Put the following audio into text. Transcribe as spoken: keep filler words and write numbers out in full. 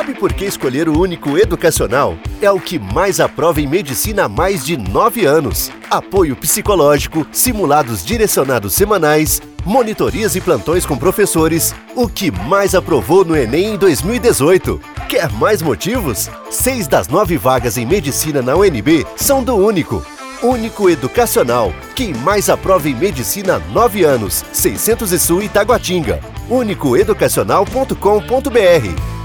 Sabe por que escolher o Único Educacional? É o que mais aprova em medicina há mais de nove anos. Apoio psicológico, simulados direcionados semanais, monitorias e plantões com professores. O que mais aprovou no Enem em dois mil e dezoito. Quer mais motivos? Seis das nove vagas em medicina na U N B são do Único. Único Educacional. Quem mais aprova em medicina há nove anos. seiscentos e Sul, Itaguatinga. único educacional ponto com ponto br